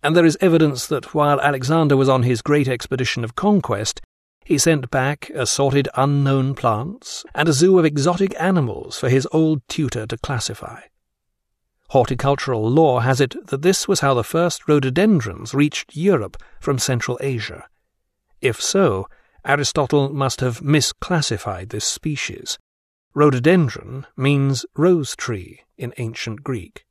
and there is evidence that while Alexander was on his great expedition of conquest, he sent back assorted unknown plants and a zoo of exotic animals for his old tutor to classify. Horticultural lore has it that this was how the first rhododendrons reached Europe from Central Asia. If so, Aristotle must have misclassified this species. Rhododendron means rose tree in ancient Greek.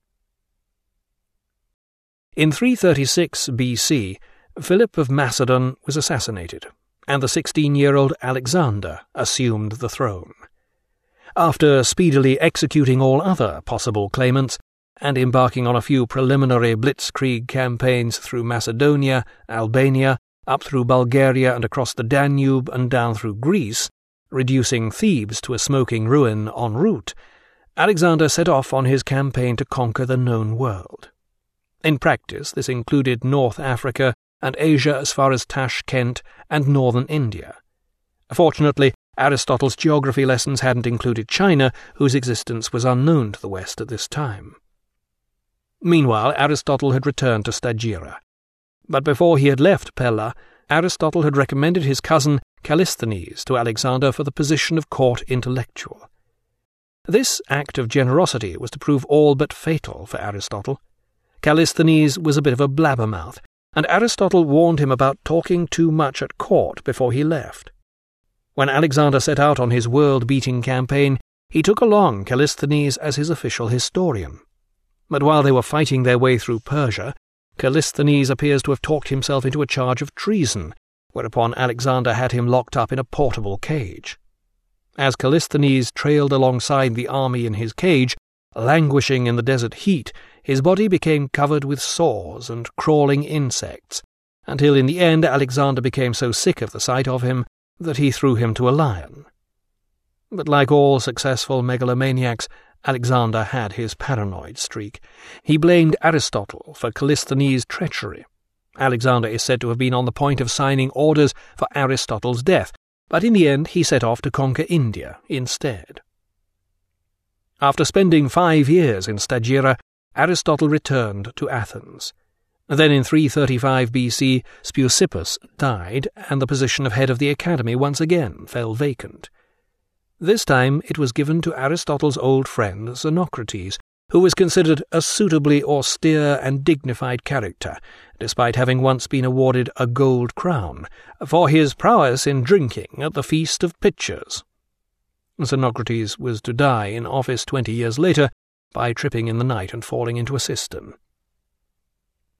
In 336 BC, Philip of Macedon was assassinated, and the 16-year-old Alexander assumed the throne. After speedily executing all other possible claimants, and embarking on a few preliminary blitzkrieg campaigns through Macedonia, Albania, up through Bulgaria and across the Danube and down through Greece, reducing Thebes to a smoking ruin en route, Alexander set off on his campaign to conquer the known world. In practice, this included North Africa and Asia as far as Tashkent and northern India. Fortunately, Aristotle's geography lessons hadn't included China, whose existence was unknown to the West at this time. Meanwhile, Aristotle had returned to Stagira. But before he had left Pella, Aristotle had recommended his cousin Callisthenes to Alexander for the position of court intellectual. This act of generosity was to prove all but fatal for Aristotle. Callisthenes was a bit of a blabbermouth, and Aristotle warned him about talking too much at court before he left. When Alexander set out on his world-beating campaign, he took along Callisthenes as his official historian. But while they were fighting their way through Persia, Callisthenes appears to have talked himself into a charge of treason, whereupon Alexander had him locked up in a portable cage. As Callisthenes trailed alongside the army in his cage, languishing in the desert heat, his body became covered with sores and crawling insects, until in the end Alexander became so sick of the sight of him that he threw him to a lion. But like all successful megalomaniacs, Alexander had his paranoid streak. He blamed Aristotle for Callisthenes' treachery. Alexander is said to have been on the point of signing orders for Aristotle's death, but in the end he set off to conquer India instead. After spending 5 years in Stagira, Aristotle returned to Athens. Then in 335 BC, Speusippus died, and the position of head of the academy once again fell vacant. This time it was given to Aristotle's old friend Xenocrates, who was considered a suitably austere and dignified character, despite having once been awarded a gold crown, for his prowess in drinking at the Feast of Pitchers. Xenocrates was to die in office 20 years later by tripping in the night and falling into a cistern.